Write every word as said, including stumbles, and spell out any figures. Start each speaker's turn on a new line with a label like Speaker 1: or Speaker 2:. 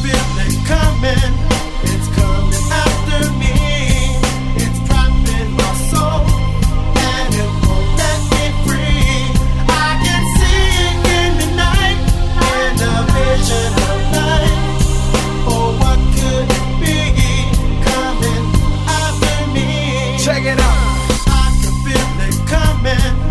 Speaker 1: feel it coming. It's coming after me. It's trapping my soul, and it won't let me free. I can see it in the night, in a vision of light. Oh, what could it be coming after me?
Speaker 2: Check it out.
Speaker 1: I can feel it coming.